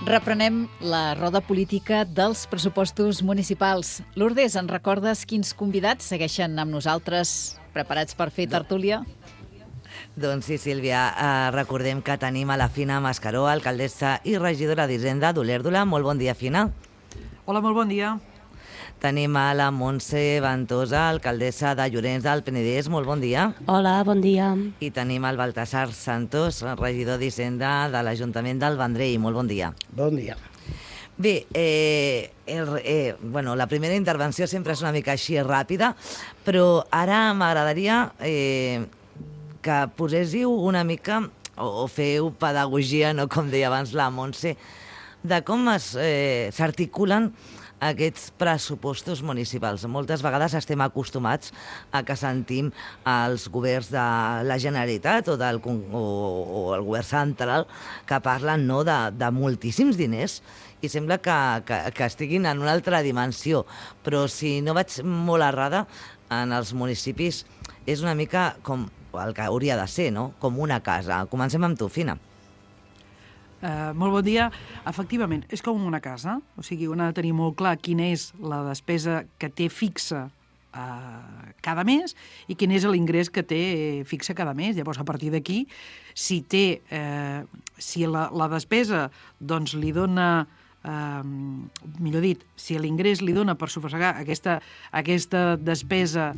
Reprenem la roda política dels pressupostos municipals. Lourdes, en recordes quins convidats segueixen amb nosaltres preparats per fer tertúlia? Doncs sí, Sílvia, recordem que tenim a la Fina Mascaró, alcaldessa i regidora d'Hisenda d'Olèrdola. Molt bon dia, Fina. Hola, molt bon dia. Tenim a la Montse Ventosa, alcaldessa de Llorenç del Penedès. Molt bon dia. Hola, bon dia. I tenim el Baltasar Santos, regidor d'Hisenda de l'Ajuntament del Vendrell. Molt bon dia. Bon dia. Bé, la primera intervenció sempre és una mica així ràpida, però ara m'agradaria que poséssiu una mica, o feu pedagogia, no, com deia abans la Montse, de com s'articulen aquests pressupostos municipals. Moltes vegades estem acostumats a que sentim els governs de la Generalitat o el govern central que parlen, no, de moltíssims diners i sembla que estiguin en una altra dimensió. Però si no vaig molt errada, en els municipis és una mica com el que hauria de ser, no? Com una casa. Comencem amb tu, Fina. Molt bon dia. Efectivament, és com una casa. O sigui, un ha de tenir molt clar quina és la despesa que té fixa cada mes i quin és l'ingrés que té fixa cada mes. Llavors, a partir d'aquí, si la despesa doncs, li dona... millor dit, si l'ingrés li dona per sufragar aquesta despesa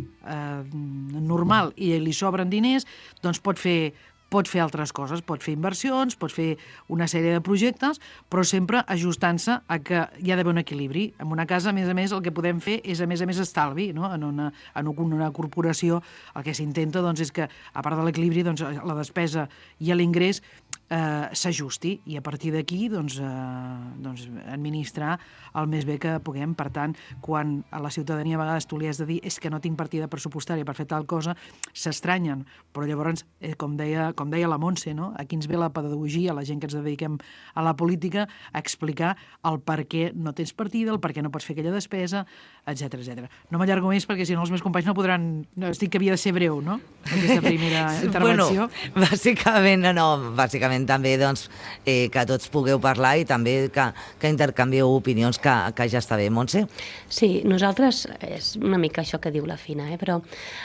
normal i li sobren diners, doncs pot fer altres coses, pot fer inversions, pot fer una sèrie de projectes, però sempre ajustant-se a que hi ha d'haver un equilibri. En una casa, a més, el que podem fer és, a més, estalvi. No? En una corporació el que s'intenta doncs, és que, a part de l'equilibri, doncs, la despesa i l'ingrés s'ajusti i a partir d'aquí doncs, administrar el més bé que puguem. Per tant, quan a la ciutadania a vegades tu li has de dir és que no tinc partida pressupostària per fer tal cosa, s'estranyen, però llavors, com deia la Montse, no? Aquí ens ve la pedagogia, la gent que ens dediquem a la política, a explicar el per què no tens partida, el per què no pots fer aquella despesa, etc. No m'allargo més perquè si no els meus companys no podran... Estic que havia de ser breu, no? Aquesta primera intervenció. Bueno, bàsicament també doncs, que tots pugueu parlar i també que intercanvieu opinions, que ja està bé. Montse? Sí, nosaltres, és una mica això que diu la Fina, però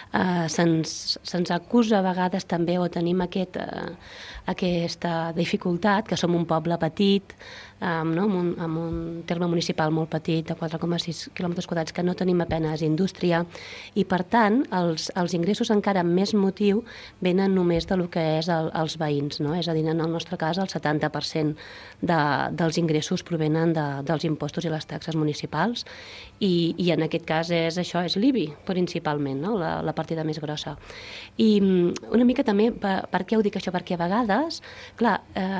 se'ns acusa a vegades també, o tenim aquesta dificultat, que som un poble petit, no? amb un terme municipal molt petit, de 4,6 quilòmetres quadrats, que no tenim apenes indústria, i per tant els ingressos encara amb més motiu venen només del que és els veïns, no? És a dir, en el nostre cas el 70% dels ingressos provenen dels impostos i les taxes municipals, i en aquest cas és l'IBI principalment, no? La partida més grossa. I una mica també, per què ho dic això? Perquè a vegades, clar,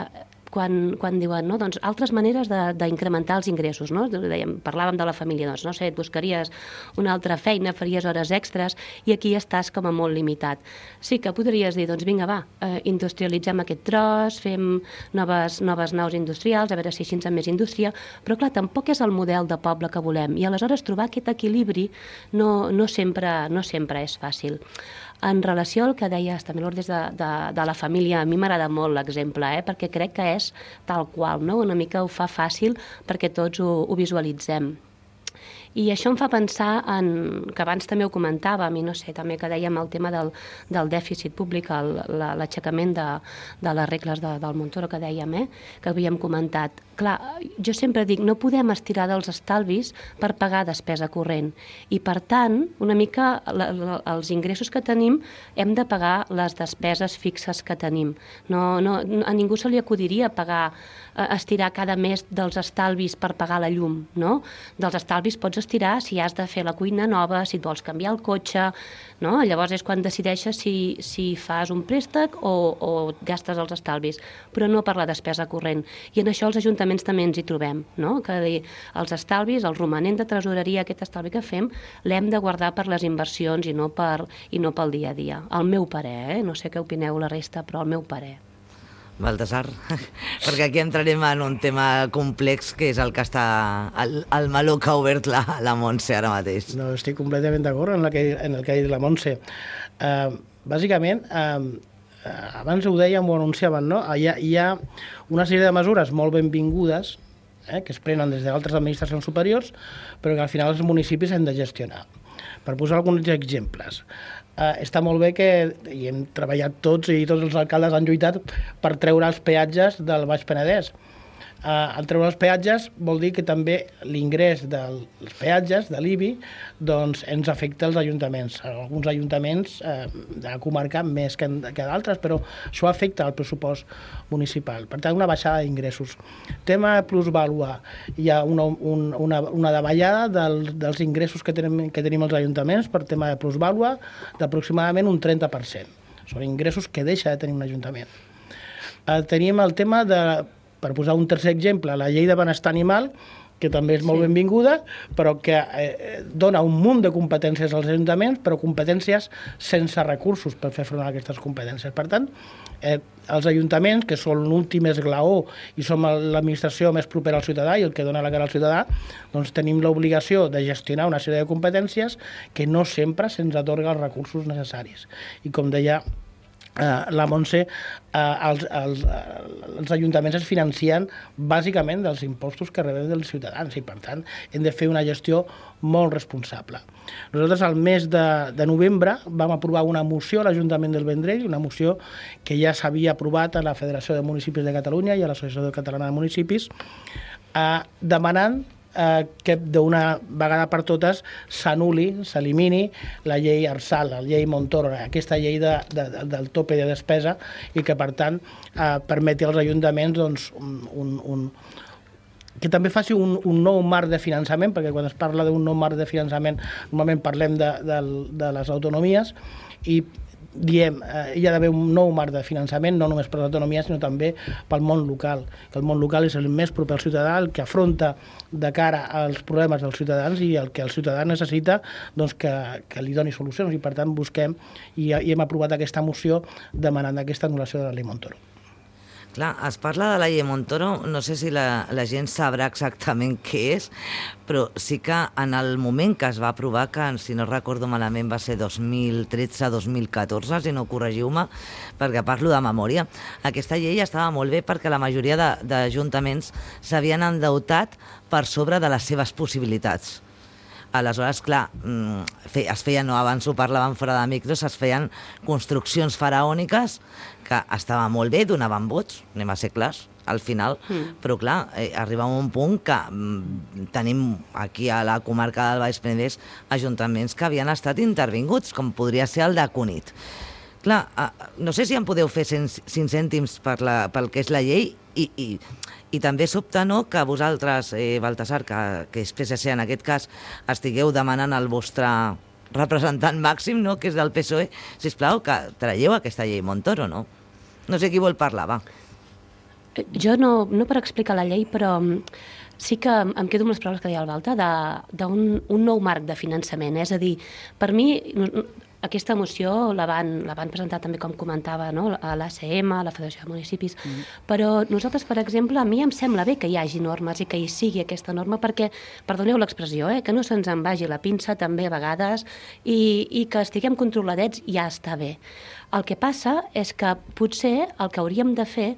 quan diuen, no, doncs, altres maneres d'incrementar els ingressos, no? Parlàvem de la família, doncs, no sé, et buscaries una altra feina, faries hores extres, i aquí estàs com a molt limitat. Sí que podries dir, doncs vinga, industrialitzem aquest tros, fem noves naus industrials, a veure si així amb més indústria, però clar, tampoc és el model de poble que volem, i aleshores trobar aquest equilibri no sempre és fàcil. En relació al que deies també, Lourdes, de la família, a mi m'agrada molt l'exemple, perquè crec que és tal qual, no? Una mica ho fa fàcil perquè tots ho visualitzem. I això em fa pensar que abans també ho comentàvem, i no sé, també que dèiem el tema del dèficit públic, l'aixecament de les regles del Montoro que dèiem, que havíem comentat. Clar, jo sempre dic, no podem estirar dels estalvis per pagar despesa corrent, i per tant, una mica els ingressos que tenim hem de pagar les despeses fixes que tenim. A ningú se li acudiria estirar cada mes dels estalvis per pagar la llum, no? Dels estalvis pots estirar si has de fer la cuina nova, si et vols canviar el cotxe, no? Llavors és quan decideixes si fas un préstec o gastes els estalvis, però no per la despesa corrent. I en això els ajuntaments també ens hi trobem, no? Que els estalvis, el romanent de tresoreria, aquest estalvi que fem, l'hem de guardar per les inversions i no pel dia a dia. El meu parer, no sé què opineu la resta, però el meu parer. Baltasar, perquè aquí entrarem en un tema complex que és el que està el meló que ha obert la Montse ara mateix. No, estic completament d'acord en el que ha dit la Montse. Bàsicament, abans ho dèiem, ho anunciaven, no? Hi ha una sèrie de mesures molt benvingudes que es prenen des d'altres administracions superiors, però que al final els municipis han de gestionar. Per posar alguns exemples, està molt bé que hi hem treballat tots i tots els alcaldes han lluitat per treure els peatges del Baix Penedès. Al treure els peatges vol dir que també l'ingrés dels peatges, de l'IBI, doncs ens afecta als ajuntaments. Alguns ajuntaments de la comarca més que d'altres, però això afecta el pressupost municipal. Per tant, una baixada d'ingressos. Tema plusvàlua. Hi ha una davallada dels ingressos que tenim els ajuntaments per tema de plusvàlua d'aproximadament un 30%. Són ingressos que deixa de tenir un ajuntament. Tenim el tema de, per posar un tercer exemple, la llei de benestar animal, que també és molt benvinguda, però que dona un munt de competències als ajuntaments, però competències sense recursos per fer front a aquestes competències. Per tant, els ajuntaments, que són l'últim esglaó i som l'administració més propera al ciutadà i el que dona la cara al ciutadà, doncs tenim l'obligació de gestionar una sèrie de competències que no sempre se'ns atorga els recursos necessaris. I com deia la Montse, els ajuntaments es financien bàsicament dels impostos que rebem dels ciutadans i, per tant, hem de fer una gestió molt responsable. Nosaltres, al mes de novembre, vam aprovar una moció a l'Ajuntament del Vendrell, una moció que ja s'havia aprovat a la Federació de Municipis de Catalunya i a l'Associació Catalana de Municipis, demanant que d'una vegada per totes s'anul·li, s'elimini la llei Arsal, la llei Montoro, aquesta llei del tope de despesa i que, per tant, permeti als ajuntaments doncs, que també faci un nou marc de finançament, perquè quan es parla d'un nou marc de finançament normalment parlem de les autonomies i diem, hi ha d'haver un nou marc de finançament, no només per l'autonomia, sinó també pel món local, que el món local és el més proper al ciutadà, el que afronta de cara als problemes dels ciutadans i el que el ciutadà necessita doncs, que li doni solucions. I per tant busquem i hem aprovat aquesta moció demanant aquesta anul·lació de la llei Montoro. Clar, es parla de la llei Montoro, no sé si la gent sabrà exactament què és, però sí que en el moment que es va aprovar, que si no recordo malament va ser 2013-2014, si no corregiu-me, perquè parlo de memòria, aquesta llei estava molt bé perquè la majoria d'ajuntaments s'havien endeutat per sobre de les seves possibilitats. Aleshores, clar, es feien, no, abans ho parlàvem fora de micros, es feien construccions faraòniques que estava molt bé, donaven vots, anem a ser clars, al final, però clar, arribava un punt que tenim aquí a la comarca del Baix Penedès ajuntaments que havien estat intervinguts, com podria ser el de Cunit. Clar, no sé si en podeu fer 5 cèntims pel que és la llei i també sobta, no?, que vosaltres, Baltasar, que és PSC en aquest cas, estigueu demanant al vostre representant màxim, no?, que és del PSOE, sisplau, que traieu aquesta llei Montoro, no? No sé qui vol parlar, va. Jo no per explicar la llei, però sí que em quedo amb les paraules que deia el Balta, d'un nou marc de finançament. És a dir, per mi, aquesta moció la van presentar també, com comentava, no?, a l'ACM, a la Federació de Municipis, però nosaltres, per exemple, a mi em sembla bé que hi hagi normes i que hi sigui aquesta norma perquè, perdoneu l'expressió, que no se'ns en vagi la pinça també a vegades i que estiguem controladets ja està bé. El que passa és que potser el que hauríem de fer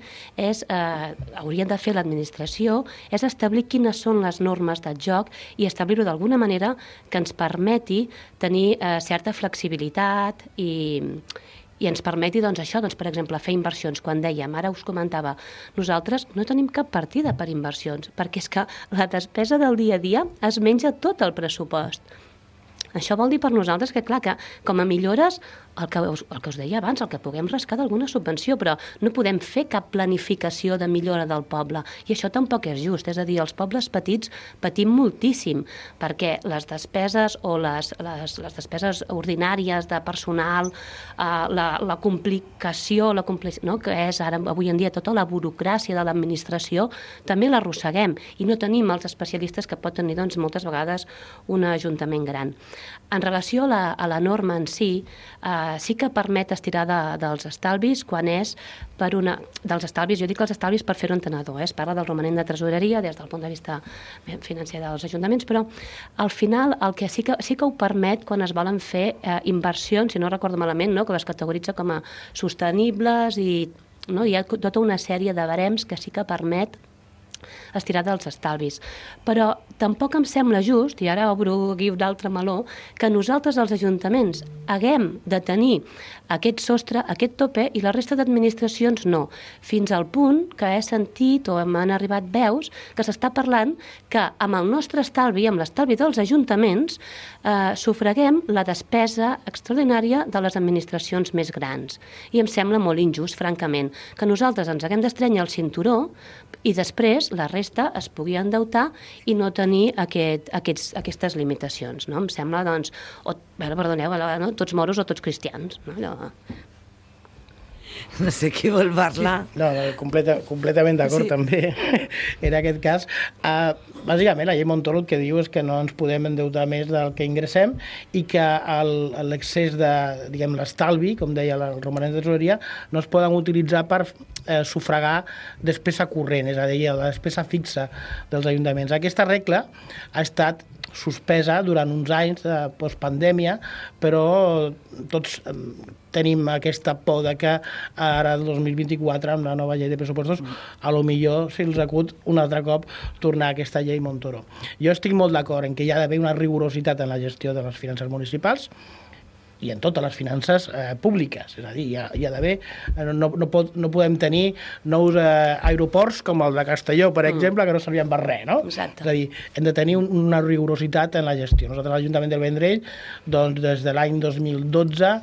l'administració és establir quines són les normes del joc i establir-ho d'alguna manera que ens permeti tenir certa flexibilitat i ens permeti, doncs, això, doncs, per exemple, fer inversions. Quan dèiem, ara us comentava, nosaltres no tenim cap partida per inversions, perquè és que la despesa del dia a dia es menja tot el pressupost. Això vol dir per nosaltres que, clar, que com a millores, el que us deia abans, el que puguem rascar d'alguna subvenció, però no podem fer cap planificació de millora del poble. I això tampoc és just. És a dir, els pobles petits patim moltíssim, perquè les despeses o les despeses ordinàries de personal, la complicació, no?, que és ara avui en dia tota la burocràcia de l'administració, també l'arrosseguem i no tenim els especialistes que pot tenir, doncs, moltes vegades un ajuntament gran. En relació a la norma en si, sí que permet estirar dels estalvis quan és per dels estalvis, jo dic els estalvis per fer-ho entenedor, es parla del romanent de tresoreria des del punt de vista financer dels ajuntaments, però al final el que sí que ho permet quan es volen fer inversions, si no recordo malament, no?, que les categoritza com a sostenibles i, no?, hi ha tota una sèrie de barems que sí que permet estirar dels estalvis. Però tampoc em sembla just, i ara obro aquí un altre meló, que nosaltres, els ajuntaments, haguem de tenir aquest sostre, aquest tope, i la resta d'administracions no. Fins al punt que he sentit o m'han arribat veus que s'està parlant que amb el nostre estalvi, amb l'estalvi dels ajuntaments, sufraguem la despesa extraordinària de les administracions més grans. I em sembla molt injust, francament, que nosaltres ens haguem d'estrènyer el cinturó i després la resta es pugui endeutar i no tenir aquestes limitacions. No? Em sembla, doncs, perdoneu, no? Tots moros o tots cristians. No? Allò... No sé qui vol parlar. Sí. No, completament d'acord, també, en aquest cas. Bàsicament, la llei Montoro el que diu és que no ens podem endeutar més del que ingressem i que l'excés de, diguem, l'estalvi, com deia el romanent de tesoreria, no es poden utilitzar per sufragar despesa corrent, és a dir, la despesa fixa dels ajuntaments. Aquesta regla ha estat suspesa durant uns anys de postpandèmia, però tots tenim aquesta por de que ara, el 2024, amb la nova llei de pressupostos, a lo millor se'ls acut un altre cop tornar a aquesta llei Montoro. Jo estic molt d'acord en que hi ha d'haver una rigorositat en la gestió de les finances municipals i en totes les finances públiques. És a dir, hi ha d'haver... No podem tenir nous aeroports com el de Castelló, per exemple, que no servien per res, no? Exacte. És a dir, hem de tenir una rigorositat en la gestió. Nosaltres, a l'Ajuntament del Vendrell, doncs, des de l'any 2012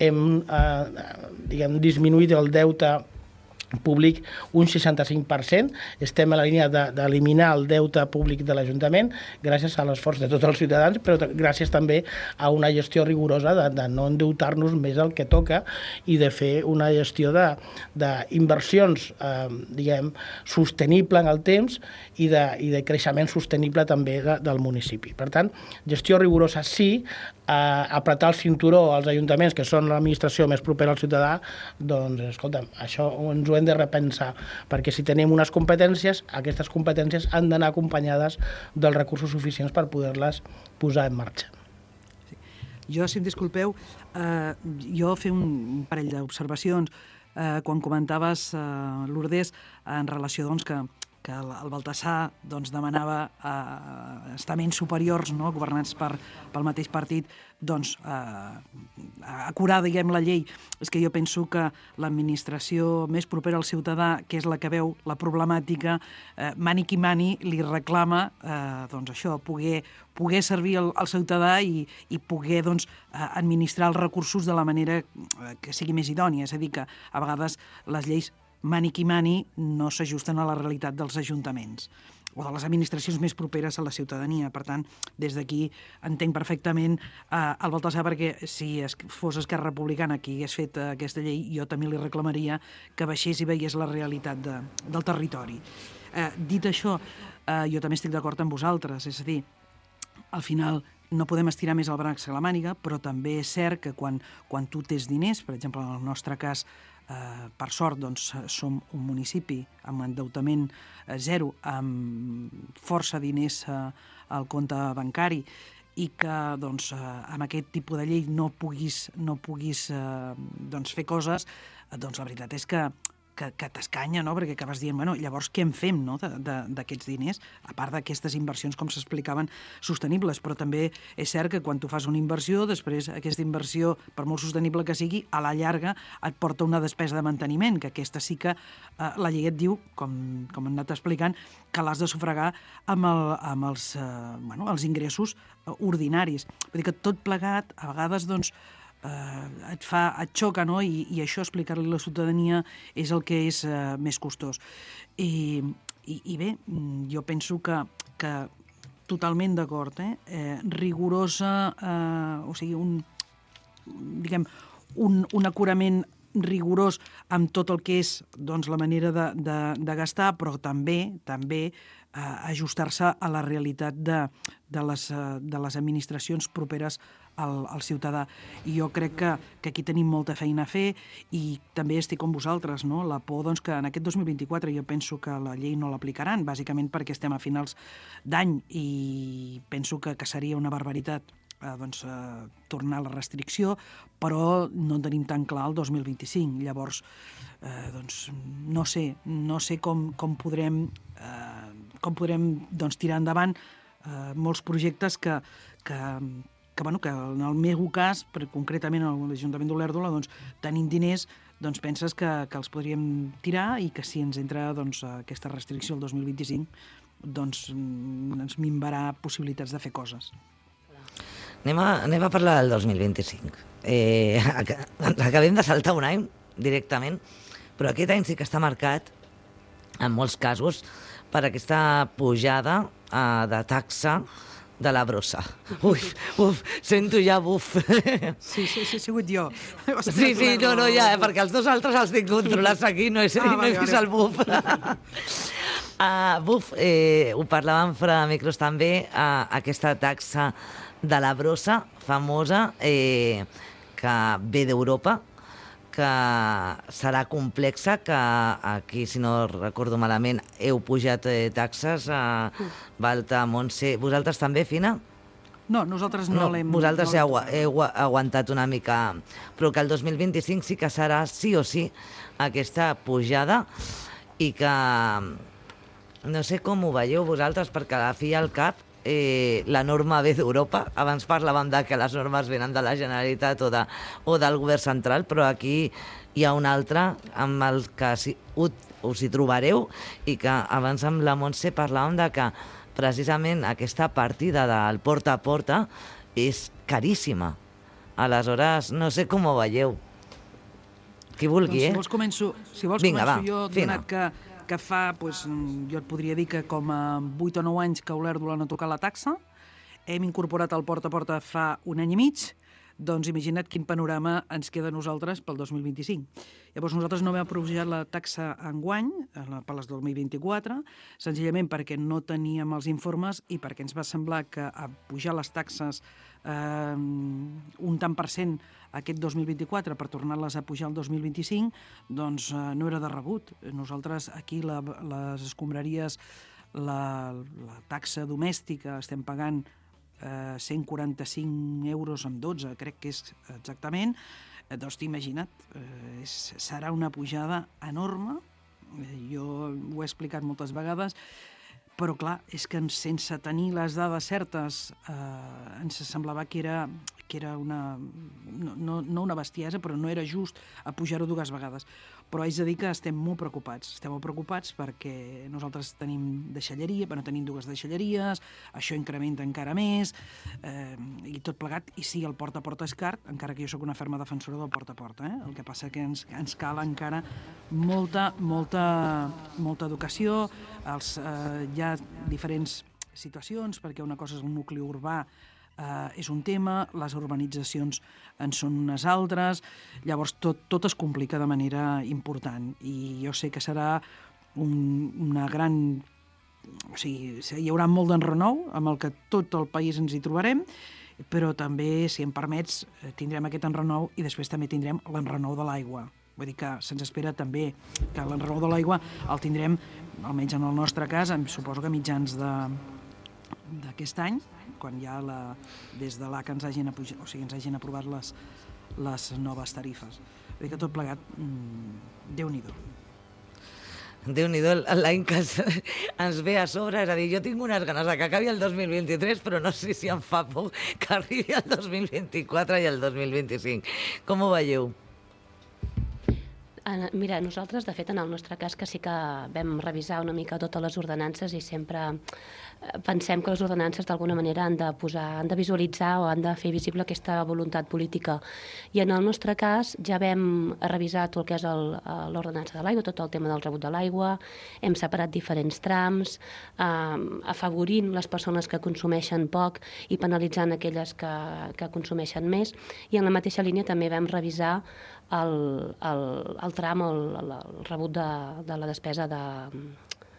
hem disminuït el deute públic un 65%. Estem a la línia d'eliminar el deute públic de l'Ajuntament gràcies a l'esforç de tots els ciutadans, però gràcies també a una gestió rigorosa de no endeutar-nos més del que toca i de fer una gestió d'inversions diguem, sostenible en el temps i de creixement sostenible també del municipi. Per tant, gestió rigorosa sí, apretar el cinturó als ajuntaments, que són l'administració més propera al ciutadà, doncs, escolta'm, això ens ho hem de repensar, perquè si tenim unes competències, aquestes competències han d'anar acompanyades dels recursos suficients per poder-les posar en marxa. Sí. Jo, si em disculpeu, jo fer un parell d'observacions. Quan comentaves, Lourdes, en relació doncs, que el Baltasar doncs, demanava estaments superiors, no, governats pel mateix partit, doncs, acurar, diguem, la llei. És que jo penso que l'administració més propera al ciutadà, que és la que veu la problemàtica, mani qui mani, li reclama doncs això, poder servir al ciutadà i poder doncs, administrar els recursos de la manera que sigui més idònia. És a dir, que a vegades les lleis mani qui mani no s'ajusten a la realitat dels ajuntaments o de les administracions més properes a la ciutadania. Per tant, des d'aquí entenc perfectament el Baltasar, perquè si fos Esquerra Republicana qui hagués fet aquesta llei, jo també li reclamaria que baixés i veiés la realitat del territori. Dit això, jo també estic d'acord amb vosaltres, és a dir, al final no podem estirar més el braç a la màniga, però també és cert que quan tu tens diners, per exemple, en el nostre cas, per sort, doncs, som un municipi amb endeutament zero, amb força diners al compte bancari, i que doncs, amb aquest tipus de llei no puguis doncs, fer coses, doncs la veritat és que t'escanya, no? Perquè acabes dient, bueno, llavors què en fem, no? d'aquests diners, a part d'aquestes inversions, com s'explicaven, sostenibles, però també és cert que quan tu fas una inversió, després aquesta inversió, per molt sostenible que sigui, a la llarga et porta una despesa de manteniment, que aquesta sí que la llei et diu, com hem anat explicant, que l'has de sufragar amb els ingressos ordinaris. Vull dir que tot plegat, a vegades, doncs, et xoca, no? I això, explicar-li a la ciutadania, és el que és més costós. I bé, jo penso que totalment d'acord, rigorosa, o sigui, un acurament rigorós amb tot el que és doncs, la manera de gastar, però també ajustar-se a la realitat de les administracions properes al ciutadà. I jo crec que aquí tenim molta feina a fer i també estic com vosaltres, no? La por doncs, que en aquest 2024 jo penso que la llei no l'aplicaran, bàsicament perquè estem a finals d'any i penso que seria una barbaritat tornar a la restricció, però no tenim tan clar el 2025. Llavors, no sé com podrem tirar endavant molts projectes que en el meu cas, concretament a l'Ajuntament d'Olèrdola, tenint diners, penses que els podríem tirar i que si ens entra aquesta restricció el 2025, ens minvarà possibilitats de fer coses. Anem a parlar del 2025. Ens acabem de saltar un any directament, però aquest any sí que està marcat, en molts casos, per aquesta pujada de taxa de la brossa. Uf, sento ja buf. Sí, he sigut jo. Sí, ja, perquè els dos altres els tinc controlats aquí, no he vist el buf. Buf, ho parlàvem fora de micros també, aquesta taxa de la brossa famosa que ve d'Europa, que serà complexa, que aquí, si no recordo malament, heu pujat taxes, Balta, Montse... Vosaltres també, Fina? No, nosaltres no l'hem... Vosaltres heu aguantat una mica, però que el 2025 sí que serà sí o sí aquesta pujada i que no sé com ho veieu vosaltres, perquè a la fi al cap la norma ve d'Europa. Abans parlàvem que les normes venen de la Generalitat o del govern central, però aquí hi ha un altre amb el que us hi trobareu i que abans amb la Montse parlàvem de que precisament aquesta partida del porta a porta és caríssima. Aleshores, no sé com ho veieu. Qui vulgui, Si vols començo jo, donat que fa, jo et podria dir que com a 8 o 9 anys que Olèrdola no ha tocat la taxa, hem incorporat el porta a porta fa un any i mig, doncs imagina't quin panorama ens queda a nosaltres pel 2025. Llavors nosaltres no vam aprovar la taxa enguany, per les 2024, senzillament perquè no teníem els informes i perquè ens va semblar que a pujar les taxes un tant per cent aquest 2024 per tornar-les a pujar el 2025, doncs no era de rebut. Nosaltres aquí les escombraries, la taxa domèstica estem pagant 145 euros amb 12, crec que és exactament. Doncs t'imagina't, serà una pujada enorme. Jo ho he explicat moltes vegades, però clar, és que sense tenir les dades certes ens semblava que era no una bestiesa, però no era just a pujar-ho dues vegades. Però haig de dir que estem molt preocupats perquè nosaltres tenim deixalleria, però no tenim dues deixalleries, això incrementa encara més, i tot plegat, i sí, el porta a porta és car, encara que jo sóc una ferma defensora del porta a porta, el que passa que ens cal encara molta educació, hi ha diferents situacions, perquè una cosa és el nucli urbà, és un tema, les urbanitzacions en són unes altres, llavors tot es complica de manera important i jo sé que serà una gran... O sigui, hi haurà molt d'enrenou amb el que tot el país ens hi trobarem, però també, si em permets, tindrem aquest enrenou i després també tindrem l'enrenou de l'aigua. Vull dir que se'ns espera també que l'enrenou de l'aigua el tindrem, almenys en el nostre cas, suposo que mitjans d'aquest any, quan ja des de l'ACA ens hagin aprovat les noves tarifes. Vull dir que tot plegat, Déu-n'hi-do. Déu-n'hi-do l'any que ens ve a sobre, és a dir, jo tinc unes ganes que acabi el 2023, però no sé si em fa por que arribi el 2024 i el 2025. Com ho veieu? Mira, nosaltres, de fet, en el nostre cas, que sí que vam revisar una mica totes les ordenances i sempre pensem que les ordenances d'alguna manera han de visualitzar o han de fer visible aquesta voluntat política. I en el nostre cas ja vam revisar tot el que és l'ordenança de l'aigua, tot el tema del rebut de l'aigua, hem separat diferents trams, afavorint les persones que consumeixen poc i penalitzant aquelles que consumeixen més. I en la mateixa línia també vam revisar el tram, el rebut de la despesa de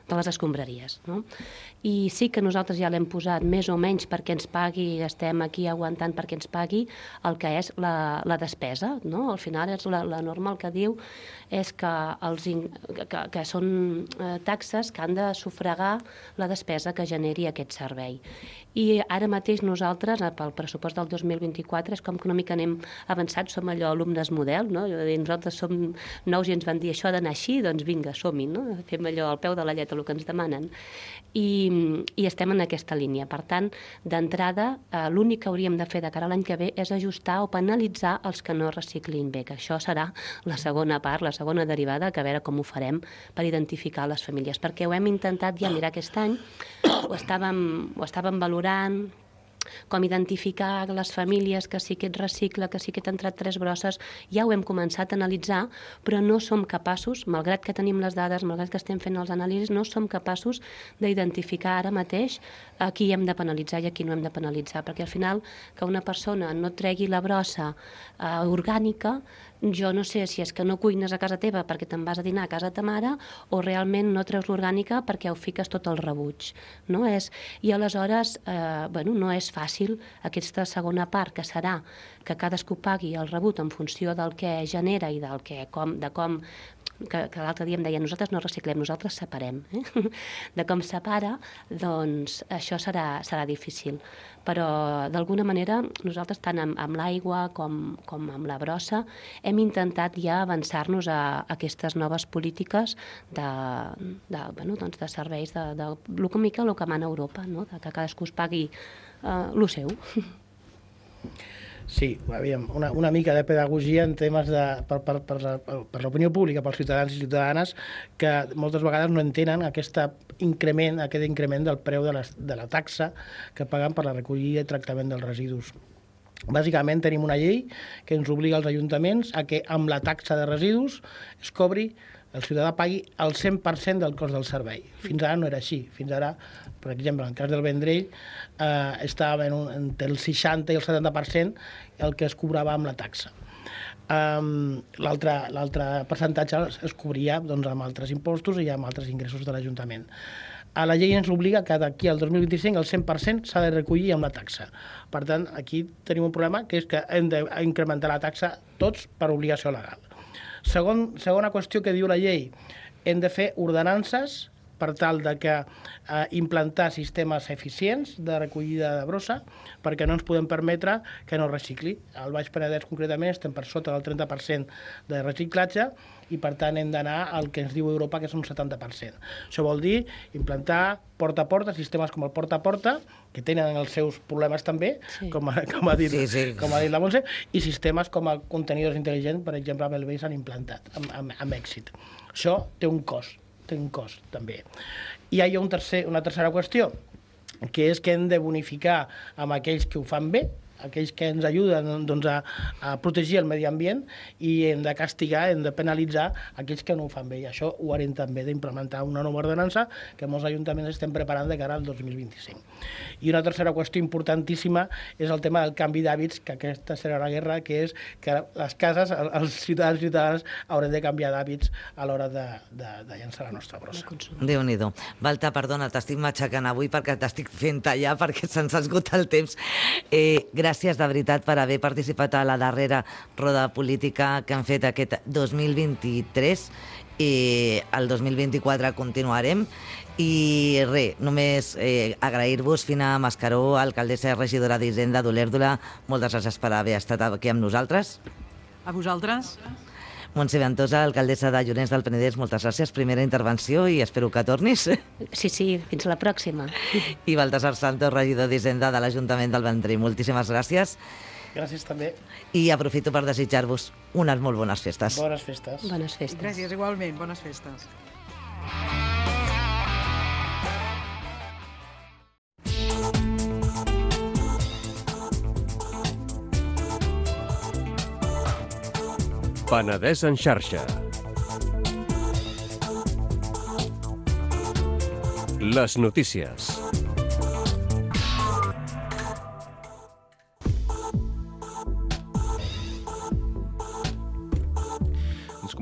les escombraries, no? I sí que nosaltres ja l'hem posat més o menys perquè ens pagui, estem aquí aguantant perquè ens pagui el que és la despesa, no? Al final és la norma el que diu és que són taxes que han de sufragar la despesa que generi aquest servei. I ara mateix nosaltres, pel pressupost del 2024, és com que una mica anem avançats, som allò alumnes model, no? Nosaltres som nous i ens van dir això ha d'anar així, doncs vinga, som-hi, no? Fem allò al peu de la lletra, el que ens demanen. I estem en aquesta línia. Per tant, d'entrada, l'únic que hauríem de fer de cara a l'any que ve és ajustar o penalitzar els que no reciclin bé, que això serà la segona part, la segona derivada, que a veure com ho farem per identificar les famílies. Perquè ho hem intentat ja mirar aquest any, ho estàvem valorant, com identificar les famílies que sí que et recicla, que sí que t'ha entrat 3 brosses, ja ho hem començat a analitzar, però no som capaços, malgrat que tenim les dades, malgrat que estem fent els anàlisis, no som capaços d'identificar ara mateix a qui hem de penalitzar i a qui no hem de penalitzar, perquè al final que una persona no tregui la brossa orgànica, jo no sé si és que no cuines a casa teva perquè te'n vas a dinar a casa ta mare o realment no treus l'orgànica perquè ho fiques tot al rebuig. No? I aleshores no és fàcil aquesta segona part, que serà que cadascú pagui el rebut en funció del que genera i del que que l'altre dia em deia nosaltres no reciclem, nosaltres separem. De com separa, doncs això serà difícil. Però d'alguna manera nosaltres tant amb l'aigua com amb la brossa hem intentat ja avançar-nos a aquestes noves polítiques de serveis el que mana Europa, no? De que cadascú es pagui el seu. Sí, aviam, una mica de pedagogia en temes per l'opinió pública, pels ciutadans i ciutadanes, que moltes vegades no entenen aquest increment del preu de la taxa que paguen per la recollida i tractament dels residus. Bàsicament tenim una llei que ens obliga als ajuntaments a que amb la taxa de residus el ciutadà pagui el 100% del cost del servei. Fins ara no era així. Fins ara, per exemple, en el cas del Vendrell, estava entre el 60 i el 70% el que es cobrava amb la taxa. L'altre percentatge es cobria amb altres impostos i amb altres ingressos de l'Ajuntament. La llei ens obliga que d'aquí al 2025 el 100% s'ha de recollir amb la taxa. Per tant, aquí tenim un problema que és que hem d'incrementar la taxa tots per obligació legal. Segona qüestió que diu la llei, hem de fer ordenances per tal de que implantar sistemes eficients de recollida de brossa perquè no ens podem permetre que no recicli. Al Baix Penedès, concretament, estem per sota del 30% de reciclatge i, per tant, hem d'anar al que ens diu Europa, que és un 70%. Això vol dir implantar porta a porta, sistemes com el porta a porta, que tenen els seus problemes també, sí. com ha dit la Montse, i sistemes com el contenidors intel·ligents, per exemple, a Belvei s'han implantat amb èxit. Això té un cost també. I hi ha una tercera qüestió, que és que hem de bonificar amb aquells que ho fan bé, aquells que ens ajuden a protegir el medi ambient, i hem de castigar, hem de penalitzar aquells que no ho fan bé. I això ho haurem també d'implementar una nova ordenança que molts ajuntaments estem preparant de cara al 2025. I una tercera qüestió importantíssima és el tema del canvi d'hàbits, que aquesta serà la guerra, que és que les cases, els ciutadans i ciutadanes haurem de canviar d'hàbits a l'hora de llançar la nostra brossa. Déu-n'hi-do. Valta, perdona, t'estic matxacant avui perquè t'estic fent tallar perquè se'ns esgota el temps. Gràcies de veritat per haver participat a la darrera roda política que han fet aquest 2023 i el 2024 continuarem. I res, només agrair-vos, Fina Mascaró, alcaldessa i regidora d'Hisenda d'Olèrdola, moltes gràcies per haver estat aquí amb nosaltres. A vosaltres. Montse Ventosa, alcaldessa de Llorenç del Penedès, moltes gràcies. Primera intervenció i espero que tornis. Sí, fins la pròxima. I Baltasar Santos, regidor d'Hisenda de l'Ajuntament del Vendrell. Moltíssimes gràcies. Gràcies també. I aprofito per desitjar-vos unes molt bones festes. Bones festes. Bones festes. Gràcies, igualment. Bones festes. Penedès en xarxa. Les notícies.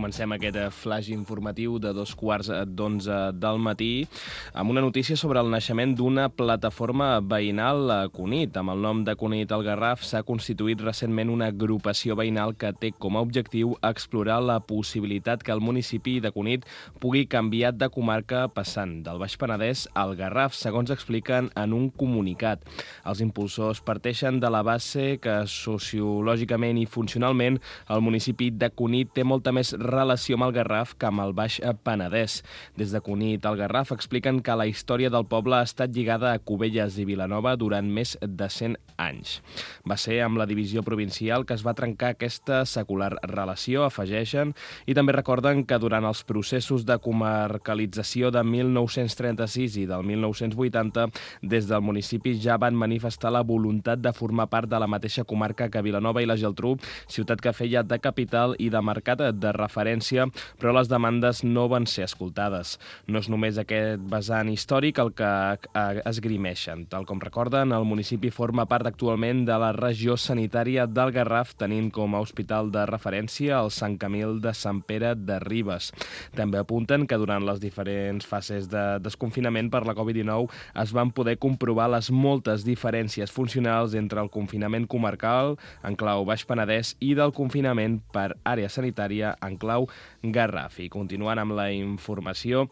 comencem aquest flash informatiu de 11:15 del matí amb una notícia sobre el naixement d'una plataforma veïnal a Cunit. Amb el nom de Cunit al Garraf s'ha constituït recentment una agrupació veïnal que té com a objectiu explorar la possibilitat que el municipi de Cunit pugui canviar de comarca passant del Baix Penedès al Garraf, segons expliquen en un comunicat. Els impulsors parteixen de la base que sociològicament i funcionalment el municipi de Cunit té molta més relació amb el Garraf que amb el Baix Penedès. Des de Cunit al Garraf expliquen que la història del poble ha estat lligada a Cubelles i Vilanova durant més de 100 anys. Va ser amb la divisió provincial que es va trencar aquesta secular relació, afegeixen, i també recorden que durant els processos de comarcalització de 1936 i del 1980, des del municipi ja van manifestar la voluntat de formar part de la mateixa comarca que Vilanova i la Geltrú, ciutat que feia de capital i de mercat de referència, però les demandes no van ser escoltades. No és només aquest vessant històric el que esgrimeixen. Tal com recorden, el municipi forma part actualment de la regió sanitària del Garraf, tenint com a hospital de referència el Sant Camil de Sant Pere de Ribes. També apunten que durant les diferents fases de desconfinament per la Covid-19 es van poder comprovar les moltes diferències funcionals entre el confinament comarcal, en clau Baix Penedès, i del confinament per àrea sanitària en clau Garraf. I continuant amb la informació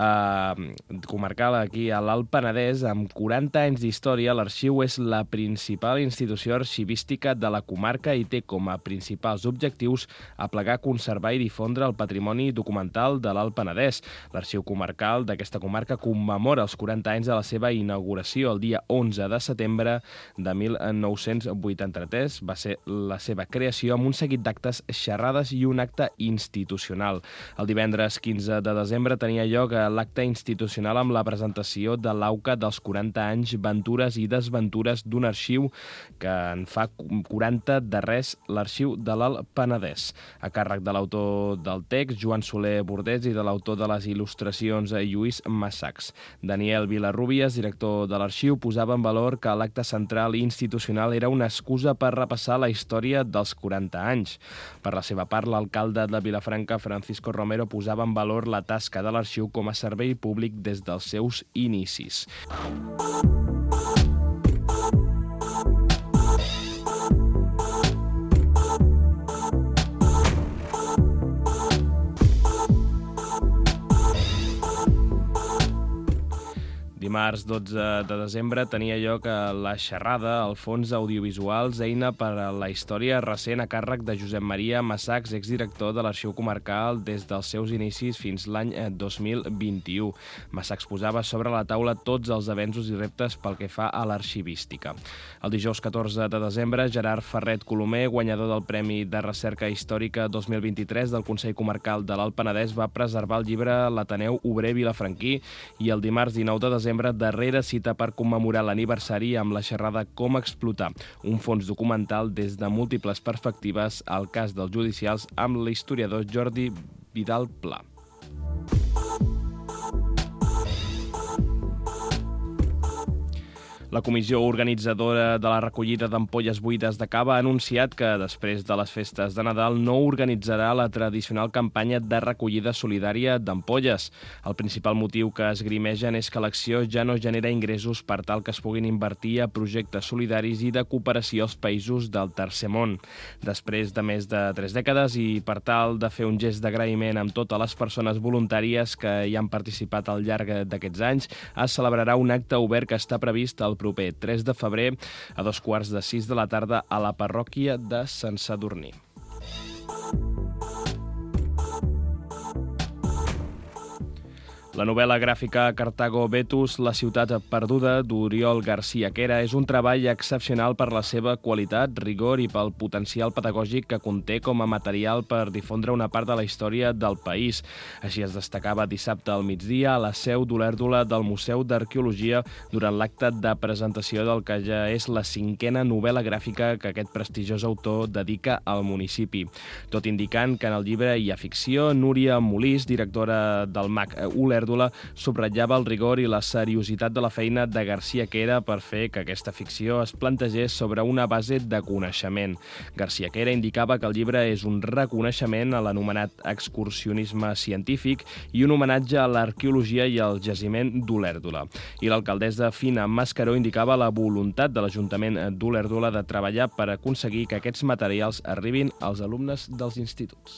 comarcal aquí a l'Alt Penedès, amb 40 anys d'història, l'Arxiu és la principal institució arxivística de la comarca i té com a principals objectius aplegar, conservar i difondre el patrimoni documental de l'Alt Penedès. L'Arxiu comarcal d'aquesta comarca commemora els 40 anys de la seva inauguració el dia 11 de setembre de 1983. Va ser la seva creació amb un seguit d'actes, xerrades i un acte institucional. El divendres 15 de desembre tenia lloc l'acte institucional amb la presentació de l'AUCA dels 40 anys, ventures i desventures d'un arxiu que en fa 40 de res, l'Arxiu de l'Alt Penedès. A càrrec de l'autor del text, Joan Soler Bordés, i de l'autor de les il·lustracions, Lluís Massacs. Daniel Vilarrubias, director de l'Arxiu, posava en valor que l'acte central i institucional era una excusa per repassar la història dels 40 anys. Per la seva part, l'alcalde de Vilafranca, Francisco Romero, posava en valor la tasca de l'Arxiu com a servei públic des dels seus inicis. Dimarts 12 de desembre tenia lloc la xerrada al Fons Audiovisuals, eina per a la història recent, a càrrec de Josep Maria Massacs, exdirector de l'Arxiu Comarcal des dels seus inicis fins l'any 2021. Massacs posava sobre la taula tots els avenços i reptes pel que fa a l'arxivística. El dijous 14 de desembre, Gerard Ferret Colomer, guanyador del Premi de Recerca Històrica 2023 del Consell Comarcal de l'Alt Penedès, va preservar el llibre L'Ateneu Obrer Vilafranquí, i el dimarts 19 de desembre, darrera cita per commemorar l'aniversari amb la xerrada Com explotar, un fons documental des de múltiples perspectives, al cas dels judicials, amb l'historiador Jordi Vidal Pla. La comissió organitzadora de la recollida d'ampolles buides de cava ha anunciat que, després de les festes de Nadal, no organitzarà la tradicional campanya de recollida solidària d'ampolles. El principal motiu que esgrimegen és que l'acció ja no genera ingressos per tal que es puguin invertir a projectes solidaris i de cooperació als països del Tercer Món. Després de més de 3 dècades i per tal de fer un gest d'agraïment amb totes les persones voluntàries que hi han participat al llarg d'aquests anys, es celebrarà un acte obert que està previst el proper 3 de febrer a 5:15 de la tarda a la parròquia de Sant Sadurní. La novel·la gràfica Cartago Vetus, la ciutat perduda, d'Oriol García Quera, és un treball excepcional per la seva qualitat, rigor i pel potencial pedagògic que conté com a material per difondre una part de la història del país. Així es destacava dissabte al migdia a la seu d'Olèrdola del Museu d'Arqueologia durant l'acte de presentació del que ja és la 5a novel·la gràfica que aquest prestigiós autor dedica al municipi. Tot indicant que en el llibre hi ha ficció, Núria Molís, directora del MAC Olèrdola, d'Olèrdola subratllava el rigor i la seriositat de la feina de García Quera per fer que aquesta ficció es plantegés sobre una base de coneixement. García Quera indicava que el llibre és un reconeixement a l'anomenat excursionisme científic i un homenatge a l'arqueologia i al jaciment d'Olèrdola. I l'alcaldessa Fina Mascaró indicava la voluntat de l'Ajuntament d'Olèrdola de treballar per aconseguir que aquests materials arribin als alumnes dels instituts.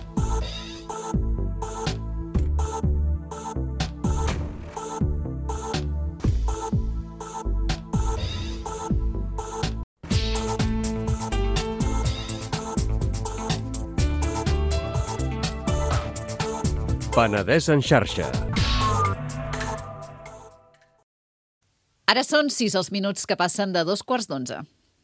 Penedès en xarxa. Ara són 6 els minuts que passen de 11:15.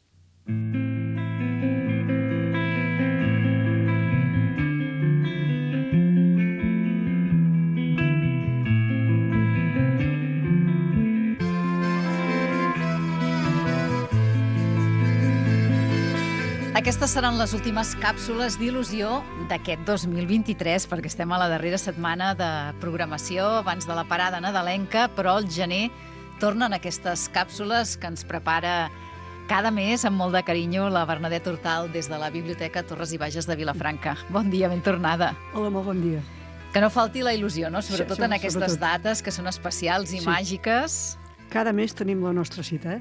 Aquestes seran les últimes càpsules d'il·lusió d'aquest 2023, perquè estem a la darrera setmana de programació abans de la parada nadalenca, però al gener tornen aquestes càpsules que ens prepara cada mes amb molt de carinyo la Bernadette Hortal des de la Biblioteca Torres i Bages de Vilafranca. Bon dia, ben tornada. Hola, molt bon dia. Que no falti la il·lusió, no? Sobretot Sí, en aquestes sobretot. dates que són especials i Sí. màgiques. Cada mes tenim la nostra cita,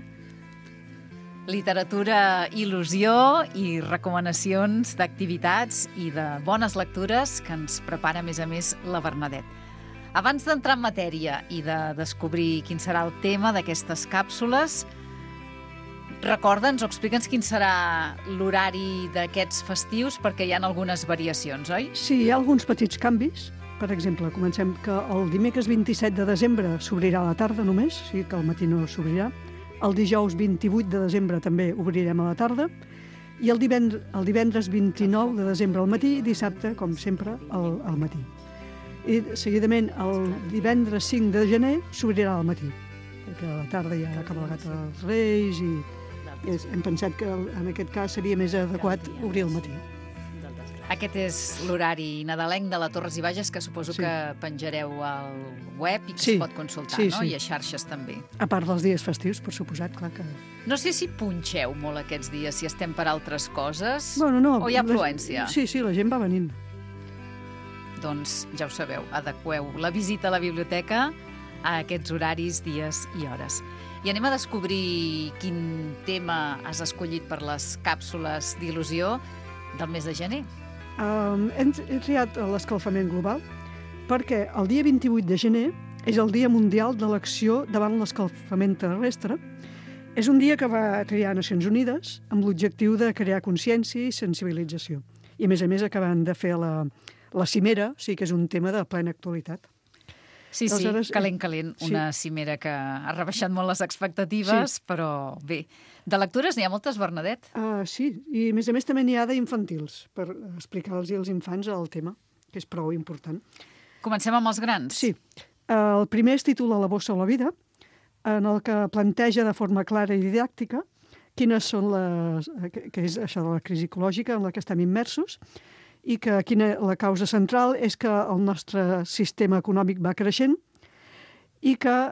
Literatura, il·lusió i recomanacions d'activitats i de bones lectures que ens prepara, a més, la Bernadette. Abans d'entrar en matèria i de descobrir quin serà el tema d'aquestes càpsules, recorda'ns o explica'ns quin serà l'horari d'aquests festius, perquè hi ha algunes variacions, oi? Sí, hi ha alguns petits canvis. Per exemple, comencem que el dimecres 27 de desembre s'obrirà a la tarda només, o sigui que al matí no s'obrirà. El dijous 28 de desembre també obrirem a la tarda. I el divendres 29 de desembre al matí i dissabte, com sempre, al matí. I seguidament el divendres 5 de gener s'obrirà al matí, perquè a la tarda hi ha la cabalgata dels Reis i hem pensat que en aquest cas seria més adequat obrir al matí. Aquest és l'horari nadalenc de la Torres i Bages, que suposo Sí. que penjareu al web i que Sí. es pot consultar, Sí, no? sí. I a xarxes també. A part dels dies festius, per suposat, clar que... No sé si punxeu molt aquests dies, si estem per altres coses, Bueno, no, o hi ha afluència. Sí, la gent va venint. Doncs ja ho sabeu, adequeu la visita a la biblioteca a aquests horaris, dies i hores. I anem a descobrir quin tema has escollit per les càpsules d'il·lusió del mes de gener. Hem triat l'escalfament global perquè el dia 28 de gener és el Dia Mundial de l'Acció davant l'escalfament terrestre. És un dia que va triar Nacions Unides amb l'objectiu de crear consciència i sensibilització. I, a més, acaben de fer la cimera, o sigui que és un tema de plena actualitat. Sí, Aleshores, calent, sí. una cimera que ha rebaixat molt les expectatives, Sí. però bé. De lectures n'hi ha moltes, Bernadette? Sí, i a més també n'hi ha d'infantils, per explicar-los als infants el tema, que és prou important. Comencem amb els grans? Sí. El primer es titula La bossa o la vida, en el que planteja de forma clara i didàctica quines són que és això de la crisi ecològica en la que estem immersos i que la causa central és que el nostre sistema econòmic va creixent i que,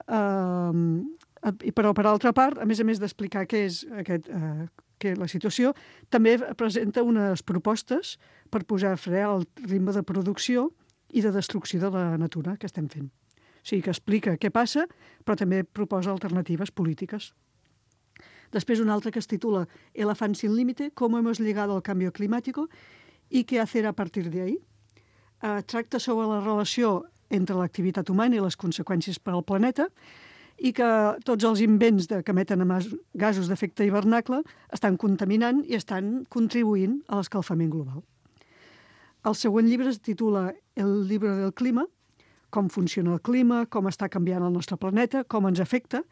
però per altra part, a més d'explicar què és la situació, també presenta unes propostes per posar fre al ritme de producció i de destrucció de la natura que estem fent. O sigui, que explica què passa, però també proposa alternatives polítiques. Després un altre que es titula Elefant sin límite, cómo hemos llegado al cambio climático y qué hacer a partir de ahí. Tracta sobre la relació entre l'activitat humana i les conseqüències per al planeta i que tots els invents que emeten gasos d'efecte hivernacle estan contaminant i estan contribuint a l'escalfament global. El següent llibre es titula El llibre del clima, com funciona el clima, com està canviant el nostre planeta, com ens afecta,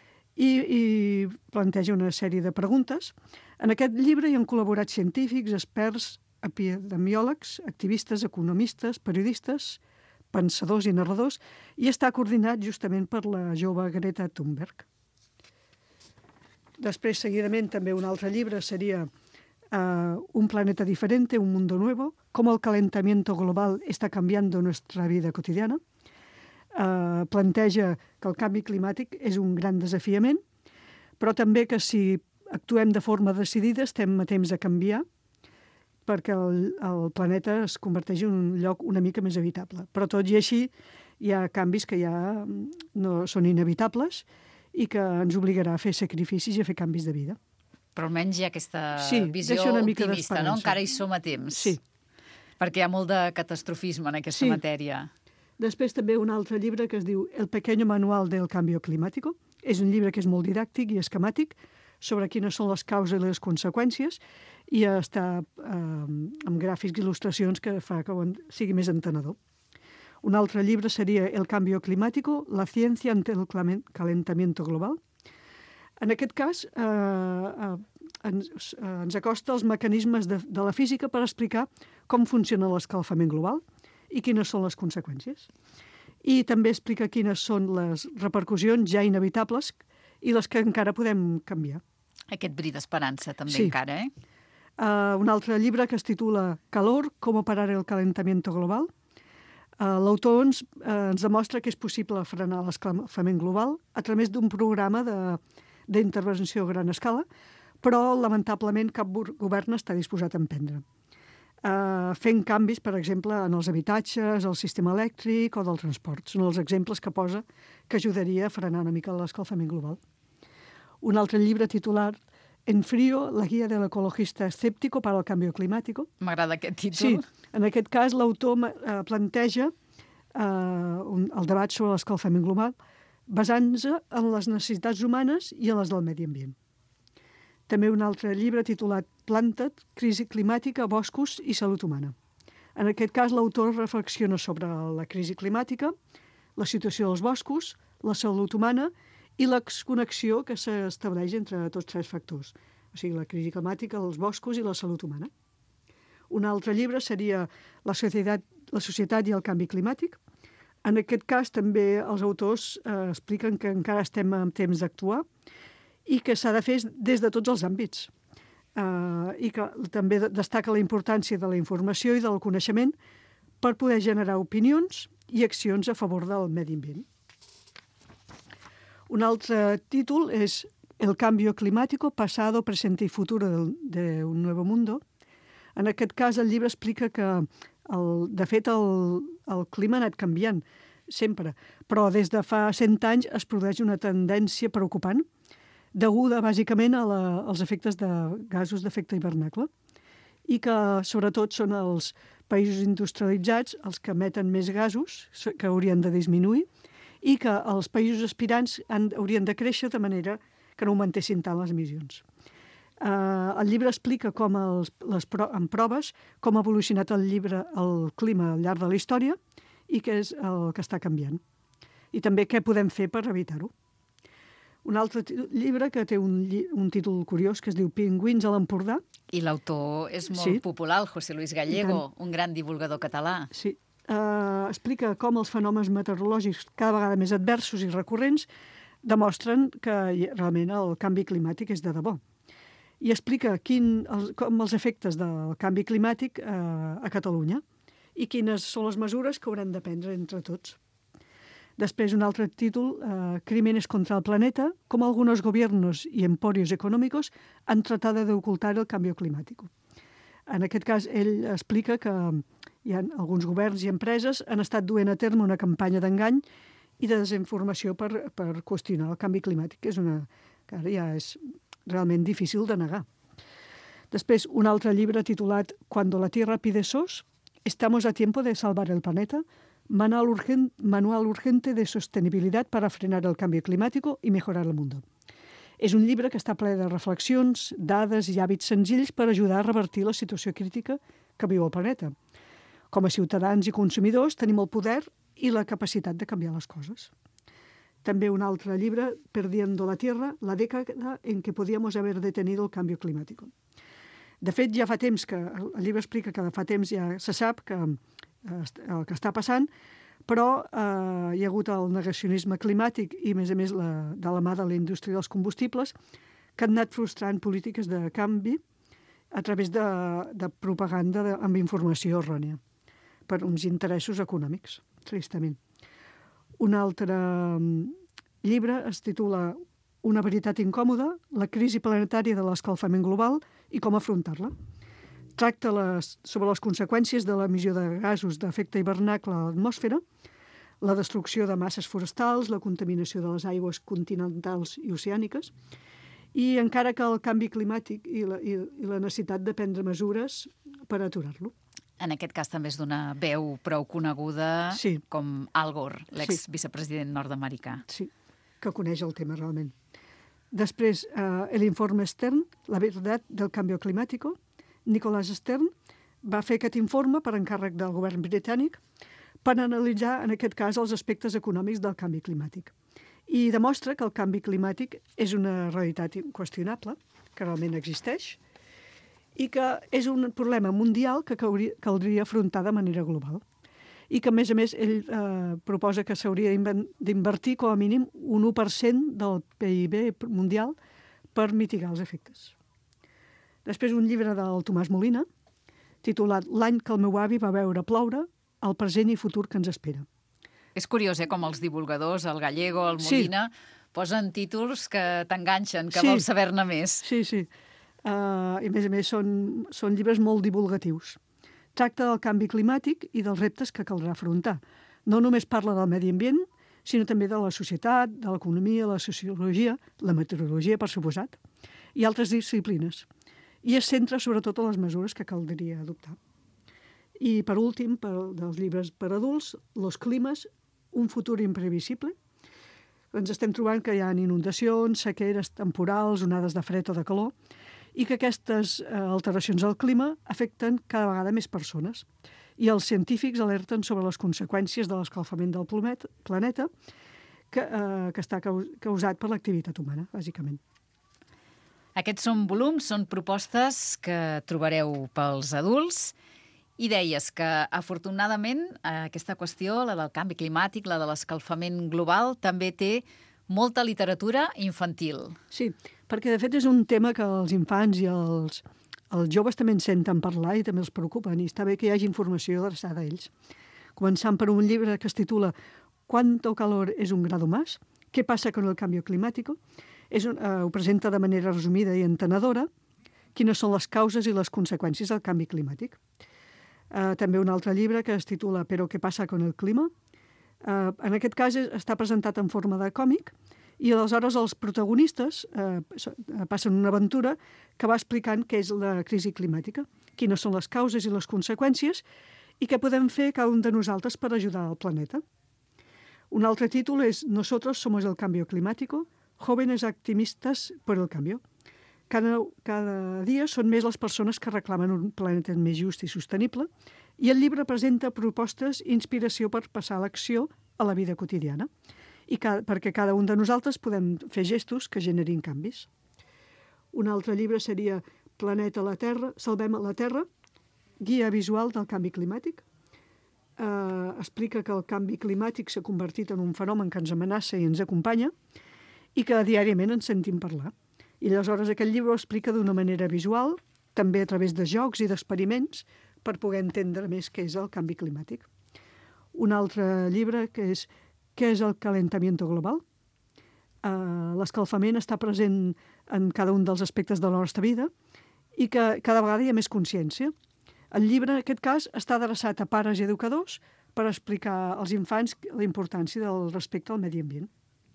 i planteja una sèrie de preguntes. En aquest llibre hi han col·laborat científics, experts, epidemiòlegs, activistes, economistes, periodistes, pensadors i narradors, i està coordinat justament per la jove Greta Thunberg. Després, seguidament, també un altre llibre seria Un planeta diferente, un mundo nuevo, cómo el calentamiento global está cambiando nuestra vida cotidiana. planteja que el canvi climàtic és un gran desafiament, però també que si actuem de forma decidida estem a temps de canviar perquè el planeta es converteix en un lloc una mica més habitable. Però tot i així hi ha canvis que ja no són inevitables i que ens obligarà a fer sacrificis i a fer canvis de vida. Però almenys hi ha aquesta visió deixa una mica optimista, no? d'esperança. Encara hi som a temps. Sí. Perquè hi ha molt de catastrofisme en aquesta matèria. Després també un altre llibre que es diu El pequeño manual del cambio climático. És un llibre que és molt didàctic i esquemàtic sobre quines són les causes i les conseqüències i està amb gràfics i il·lustracions que fa que sigui més entenedor. Un altre llibre seria El cambio climático, la ciencia ante el calentamiento global. En aquest cas, ens acosta als mecanismes de la física per explicar com funciona l'escalfament global i quines són les conseqüències. I també explica quines són les repercussions ja inevitables i les que encara podem canviar. Aquest bri d'esperança també encara, eh? Un altre llibre que es titula Calor, cómo parar el calentamiento global. L'autor ens demostra que és possible frenar l'escalfament global a través d'un programa d'intervenció a gran escala, però lamentablement cap govern està disposat a emprendre. Fent canvis, per exemple, en els habitatges, el sistema elèctric o del transport. Són els exemples que posa que ajudaria a frenar una mica l'escalfament global. Un altre llibre titulat En frío, la guia del ecologista escéptico para el cambio climático. M'agrada aquest títol. Sí, en aquest cas l'autor planteja el debat sobre l'escalfament global basant-se en les necessitats humanes i en les del medi ambient. També un altre llibre titulat Planta't, crisi climàtica, boscos i salut humana. En aquest cas l'autor reflexiona sobre la crisi climàtica, la situació dels boscos, la salut humana i l'exconnexió que s'estableix entre tots tres factors, o sigui, la crisi climàtica, els boscos i la salut humana. Un altre llibre seria La societat i el canvi climàtic. En aquest cas també els autors expliquen que encara estem en temps d'actuar i que s'ha de fer des de tots els àmbits. I que també destaca la importància de la informació i del coneixement per poder generar opinions i accions a favor del medi ambient. Un altre títol és El cambio climático, pasado, presente y futuro de un nuevo mundo. En aquest cas, el llibre explica que, de fet, el clima ha anat canviant sempre, però des de fa 100 anys es produeix una tendència preocupant deguda, bàsicament, als efectes de gasos d'efecte hivernacle i que, sobretot, són els països industrialitzats els que emeten més gasos, que haurien de disminuir, i que els països aspirants haurien de créixer de manera que no augmentessin tant les emissions. El llibre explica en proves com ha evolucionat el clima al llarg de la història i què és el que està canviant. I també què podem fer per evitar-ho. Un altre llibre que té un títol curiós que es diu Pingüins a l'Empordà. I l'autor és molt popular, el José Luis Gallego, un gran divulgador català. Sí. Explica com els fenòmens meteorològics cada vegada més adversos i recurrents demostren que realment el canvi climàtic és de debò. I explica com els efectes del canvi climàtic a Catalunya i quines són les mesures que haurem de prendre entre tots. Després, un altre títol, Crímenes contra el planeta, com algunos gobiernos y emporios económicos han tratado de ocultar el cambio climático. En aquest cas, ell explica que hi ha alguns governs i empreses han estat duent a terme una campanya d'engany i de desinformació per qüestionar el canvi climàtic, que és que ara ja és realment difícil de negar. Després, un altre llibre titulat Cuando la Tierra pide sos, estamos a tiempo de salvar el planeta, manual urgente de sostenibilidad para frenar el cambio climático y mejorar el mundo. És un llibre que està ple de reflexions, dades i hàbits senzills per ajudar a revertir la situació crítica que viu el planeta. Com a ciutadans i consumidors tenim el poder i la capacitat de canviar les coses. També un altre llibre, Perdiendo la Tierra, la década en què podíamos haber detenido el cambio climático. De fet, ja fa temps que el llibre explica que fa temps ja se sap que el que està passant, però hi ha hagut el negacionisme climàtic i, a més, de la mà de la indústria dels combustibles que han anat frustrant polítiques de canvi a través de propaganda amb informació errònia per uns interessos econòmics, tristament. Un altre llibre es titula Una veritat incòmoda, la crisi planetària de l'escalfament global i com afrontar-la. Tracta sobre les conseqüències de l'emissió de gasos d'efecte hivernacle a l'atmosfera, la destrucció de masses forestals, la contaminació de les aigües continentals i oceàniques, i encara que el canvi climàtic i la necessitat de prendre mesures per aturar-lo. En aquest cas també és d'una veu prou coneguda com Al Gore, l'ex-vicepresident nord-americà. Sí, que coneix el tema realment. Després, l'informe Stern, La veritat del canvi climàtic. Nicholas Stern va fer aquest informe per encàrrec del govern britànic per analitzar, en aquest cas, els aspectes econòmics del canvi climàtic. I demostra que el canvi climàtic és una realitat inqüestionable, que realment existeix, i que és un problema mundial que caldria afrontar de manera global. I que, a més, ell proposa que s'hauria d'invertir com a mínim un 1% del PIB mundial per mitigar els efectes. Després un llibre del Tomàs Molina, titulat L'any que el meu avi va veure ploure, el present i futur que ens espera. És curiós, com els divulgadors, el Gallego, el Molina, posen títols que t'enganxen, que vols saber-ne més. Sí. I, a més, són llibres molt divulgatius. Tracta del canvi climàtic i dels reptes que caldrà afrontar. No només parla del medi ambient, sinó també de la societat, de l'economia, la sociologia, la meteorologia, per suposat, i altres disciplines. I es centra sobretot en les mesures que caldria adoptar. I, per últim, dels llibres per adults, Los climes, un futur imprevisible. Ens estem trobant que hi ha inundacions, sequeres temporals, onades de fred o de calor, i que aquestes alteracions al clima afecten cada vegada més persones. I els científics alerten sobre les conseqüències de l'escalfament del planeta que està causat per l'activitat humana, bàsicament. Aquests són volums, són propostes que trobareu pels adults. I deies que, afortunadament, aquesta qüestió, la del canvi climàtic, la de l'escalfament global, també té molta literatura infantil. Sí, perquè de fet és un tema que els infants i els joves també en senten parlar i també els preocupen, i està bé que hi hagi informació adreçada a ells. Començant per un llibre que es titula ¿Cuánto calor es un grado más? ¿Qué pasa con el cambio climático? Ho presenta de manera resumida i entenedora quines són les causes i les conseqüències del canvi climàtic. També un altre llibre que es titula Pero ¿qué pasa con el clima? En aquest cas està presentat en forma de còmic i aleshores els protagonistes passen una aventura que va explicant què és la crisi climàtica, quines són les causes i les conseqüències i què podem fer cada un de nosaltres per ajudar al planeta. Un altre títol és Nosotros somos el cambio climático, jóvenes activistas por el cambio. Cada dia són més les persones que reclamen un planeta més just i sostenible i el llibre presenta propostes i inspiració per passar a l'acció a la vida quotidiana i perquè cada un de nosaltres podem fer gestos que generin canvis. Un altre llibre seria Planeta a la Terra, Salvem la Terra, guia visual del canvi climàtic. Explica que el canvi climàtic s'ha convertit en un fenomen que ens amenaça i ens acompanya i que diàriament ens sentim parlar. I aleshores aquest llibre ho explica d'una manera visual, també a través de jocs i d'experiments, per poder entendre més què és el canvi climàtic. Un altre llibre que és Què és el calentamiento global? L'escalfament està present en cada un dels aspectes de la nostra vida i que cada vegada hi ha més consciència. El llibre, en aquest cas, està adreçat a pares i educadors per explicar als infants la importància del respecte al medi ambient.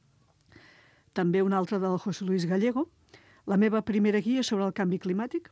També un altre del José Luis Gallego, La meva primera guia sobre el canvi climàtic.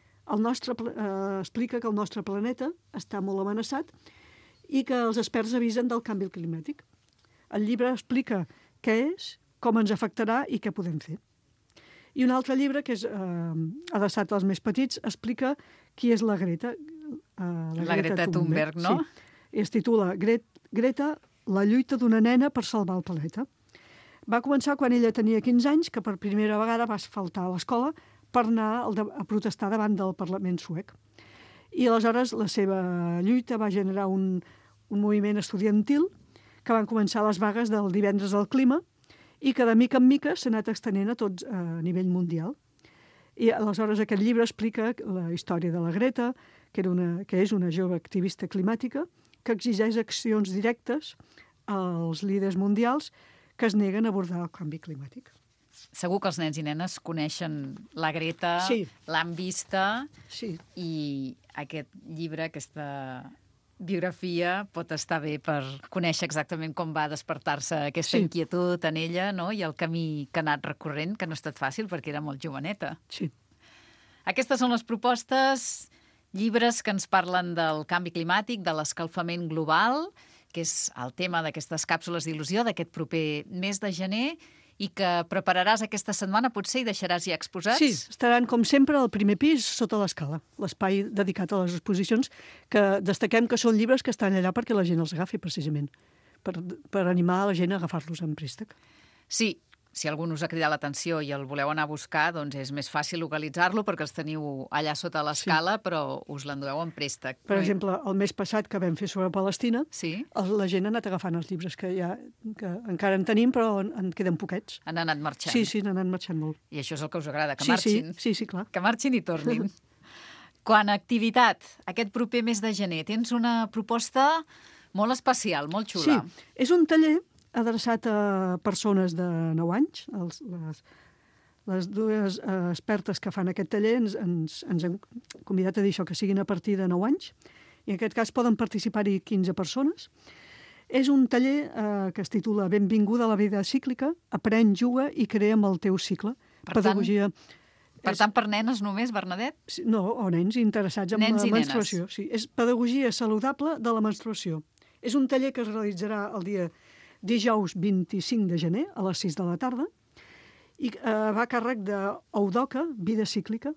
Explica que el nostre planeta està molt amenaçat i que els experts avisen del canvi climàtic. El llibre explica què és, com ens afectarà i què podem fer. I un altre llibre, que és adreçat als més petits, explica qui és la Greta. La Greta Thunberg, no? Sí. Es titula Greta, la lluita d'una nena per salvar el planeta. Va començar quan ella tenia 15 anys, que per primera vegada va faltar a l'escola per anar a protestar davant del Parlament suec. I aleshores la seva lluita va generar un moviment estudiantil que van començar les vagues del divendres del clima i que de mica en mica s'ha anat extenent a tots a nivell mundial. I aleshores aquest llibre explica la història de la Greta, que és una jove activista climàtica que exigeix accions directes als líders mundials que es neguen a abordar el canvi climàtic. Segur que els nens i nenes coneixen la Greta, Sí. l'han vista, Sí, i aquest llibre, aquesta biografia, pot estar bé per conèixer exactament com va despertar-se aquesta Sí. inquietud en ella, no? I el camí que ha anat recorrent, que no ha estat fàcil perquè era molt joveneta. sí. Aquestes són les propostes, llibres que ens parlen del canvi climàtic, de l'escalfament global, que és el tema d'aquestes càpsules d'il·lusió d'aquest proper mes de gener, i que prepararàs aquesta setmana, potser, i deixaràs ja exposats? Sí, estaran, com sempre, al primer pis, sota l'escala, l'espai dedicat a les exposicions, que destaquem que són llibres que estan allà perquè la gent els agafi, precisament, per animar la gent a agafar-los en préstec. Sí, si algú us ha cridat l'atenció i el voleu anar a buscar, doncs és més fàcil localitzar-lo perquè els teniu allà sota l'escala, però us l'endueu en préstec. Per exemple, el mes passat que vam fer sobre Palestina, Sí? la gent ha anat agafant els llibres que encara en tenim, però en queden poquets. Han anat marxant. Sí, sí, n'han anat marxant molt. I això és el que us agrada, que Sí, marxin. sí, clar. Que marxin i tornin. Quan a activitat, aquest proper mes de gener, tens una proposta molt especial, molt xula. Sí, és un taller adreçat a persones de 9 anys. Les dues expertes que fan aquest taller ens han convidat a dir això, que siguin a partir de 9 anys. I en aquest cas poden participar-hi 15 persones. És un taller que es titula Benvinguda a la vida cíclica, aprèn, juga i crea amb el teu cicle. Per tant, per nenes només, Bernadette? No, o nens interessats en Nens la i nenes. menstruació. Sí, és pedagogia saludable de la menstruació. És un taller que es realitzarà el dia dijous 25 de gener a les 6 de la tarda i va a càrrec d'Eudoca, Vida Cíclica.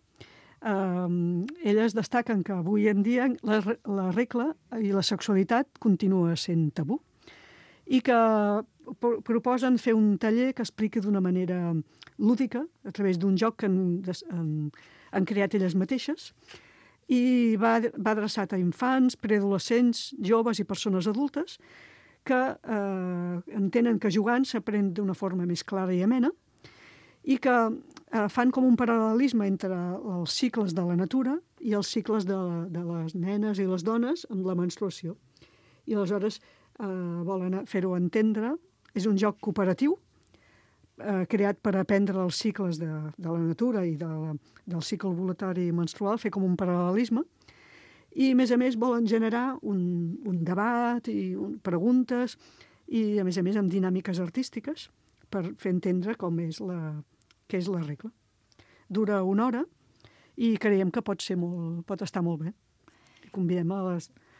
Elles destaquen que avui en dia la regla i la sexualitat continua sent tabú i que proposen fer un taller que expliqui d'una manera lúdica, a través d'un joc que han creat elles mateixes, i va adreçat a infants, preadolescents, joves i persones adultes que entenen que jugant s'aprèn d'una forma més clara i amena i que fan com un paral·lelisme entre els cicles de la natura i els cicles de les nenes i les dones amb la menstruació. I aleshores volen fer-ho entendre. És un joc cooperatiu creat per aprendre els cicles de la natura i del cicle ovulatori menstrual, fer com un paral·lelisme. I, a més, volen generar un debat i preguntes i, a més, amb dinàmiques artístiques per fer entendre què és la regla. Dura 1 hora i creiem que pot estar molt bé. Convidem a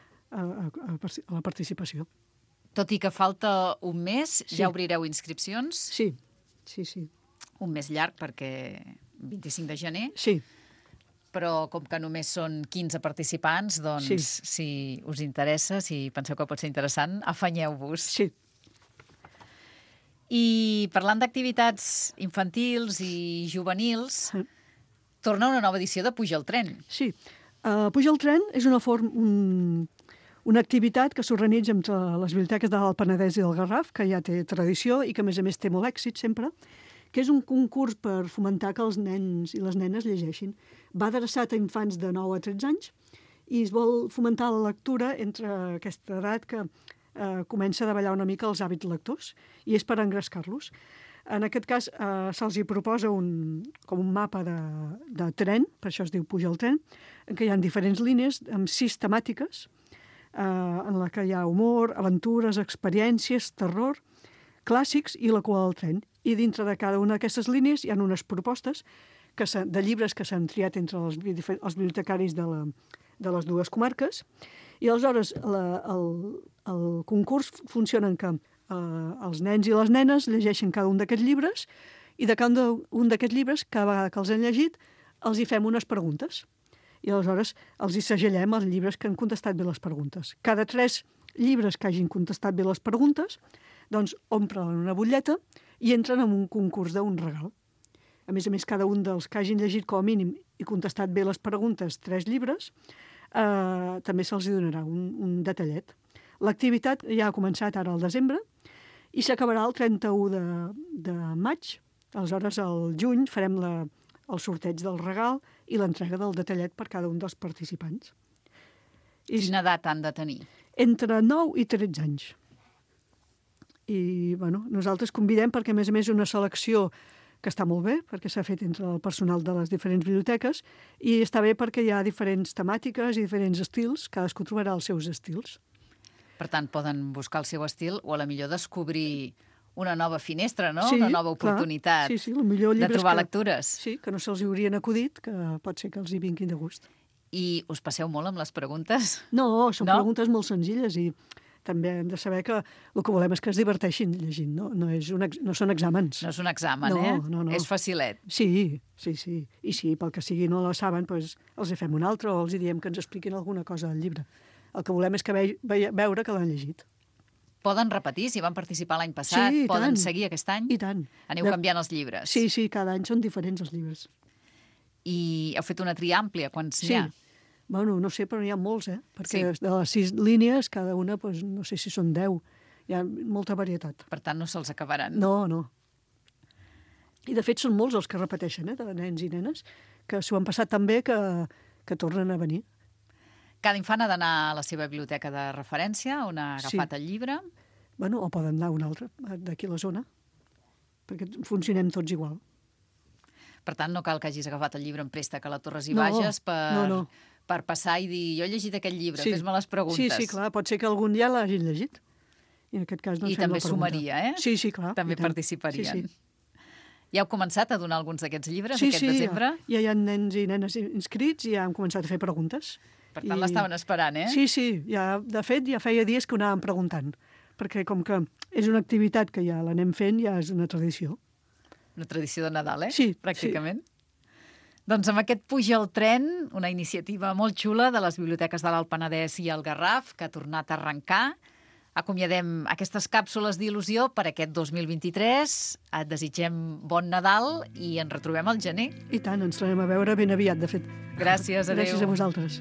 la participació. Tot i que falta un mes, Sí. ja obrireu inscripcions. Sí. Un mes llarg, perquè 25 de gener, Sí. però com que només són 15 participants, doncs, Sí. si us interessa, si penseu que pot ser interessant, afanyeu-vos. Sí. I parlant d'activitats infantils i juvenils, torna una nova edició de Puja el tren. Sí. Puja el tren és una activitat que s'organitza entre les biblioteques de l'Alt Penedès i del Garraf, que ja té tradició i que, a més, té molt èxit sempre, que és un concurs per fomentar que els nens i les nenes llegeixin. Va adreçat a infants de 9 a 13 anys i es vol fomentar la lectura entre aquesta edat que comença a davallar una mica els hàbits lectors i és per engrescar-los. En aquest cas se'ls hi proposa com un mapa de tren, per això es diu Puja el tren, en què hi ha diferents línies amb 6 temàtiques, en la que hi ha humor, aventures, experiències, terror, clàssics i la cua del tren. I dintre de cada una d'aquestes línies hi ha unes propostes de llibres que s'han triat entre els bibliotecaris de les dues comarques. I aleshores el concurs funciona en que els nens i les nenes llegeixen cada un d'aquests llibres i de cada un d'aquests llibres, cada vegada que els han llegit, els hi fem unes preguntes. I aleshores els hi segellem els llibres que han contestat bé les preguntes. Cada 3 llibres que hagin contestat bé les preguntes, doncs omplen una butlleta i entren en un concurs d'un regal. A més, cada un dels que hagin llegit com a mínim i contestat bé les preguntes 3 llibres, també se'ls donarà un detallet. L'activitat ja ha començat ara al desembre i s'acabarà el 31 de maig. Aleshores, al juny farem el sorteig del regal i l'entrega del detallet per cada un dels participants. Quina edat han de tenir? Entre 9 i 13 anys. I nosaltres convidem perquè, a més, una selecció que està molt bé, perquè s'ha fet entre el personal de les diferents biblioteques, i està bé perquè hi ha diferents temàtiques i diferents estils, cadascú trobarà els seus estils. Per tant, poden buscar el seu estil o a la millor descobrir una nova finestra, no? Sí, una nova oportunitat de trobar lectures. Sí, que no se'ls haurien acudit, que pot ser que els hi vinguin de gust. I us passeu molt amb les preguntes? No, són preguntes molt senzilles i també hem de saber que el que volem és que es diverteixin llegint, no? No són exàmens. No és un examen, No. És facilet. Sí. I si pel que sigui no la saben, doncs els hi fem un altre o els hi diem que ens expliquin alguna cosa del llibre. El que volem és que veure que l'han llegit. Poden repetir, si van participar l'any passat? Sí, Poden seguir aquest any? I tant. Aneu canviant els llibres? Sí, cada any són diferents els llibres. I heu fet una tria àmplia, quants n'hi ha? Bueno, no sé, però n'hi ha molts, perquè de les 6 línies, cada una, doncs, no sé si són 10. Hi ha molta varietat. Per tant, no se'ls acabaran. No. I, de fet, són molts els que repeteixen, de nens i nenes, que s'ho han passat tan bé que tornen a venir. Cada infant ha d'anar a la seva biblioteca de referència, on ha agafat el llibre. Bueno, o poden anar a una altra, d'aquí a la zona, perquè funcionem tots igual. Per tant, no cal que hagis agafat el llibre en préstec a la Torres i Bages per passar i dir, jo he llegit aquest llibre, fes-me les preguntes. Sí, clar, pot ser que algun dia l'hagin llegit. I en aquest cas I també sumaria, Sí, clar. També participarien. Sí. Ja heu començat a donar alguns d'aquests llibres aquest desembre? Sí, ja hi ha nens i nenes inscrits i ja han començat a fer preguntes. Per tant, l'estaven esperant, Sí, de fet, ja feia dies que ho anàvem preguntant, perquè com que és una activitat que ja l'anem fent, ja és una tradició. Una tradició de Nadal, Sí. Pràcticament. Doncs amb aquest Puja al tren, una iniciativa molt xula de les biblioteques de l'Alt Penedès i el Garraf, que ha tornat a arrencar. Acomiadem aquestes càpsules d'il·lusió per aquest 2023. Et desitgem bon Nadal i ens retrobem al gener. I tant, ens tornem a veure ben aviat, de fet. Gràcies, adéu. Gràcies a vosaltres.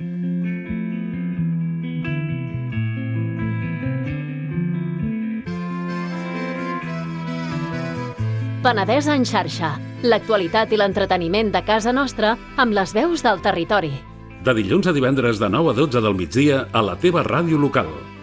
Penedès en xarxa. L'actualitat i l'entreteniment de casa nostra amb les veus del territori. De dilluns a divendres de 9 a 12 del migdia a la teva ràdio local.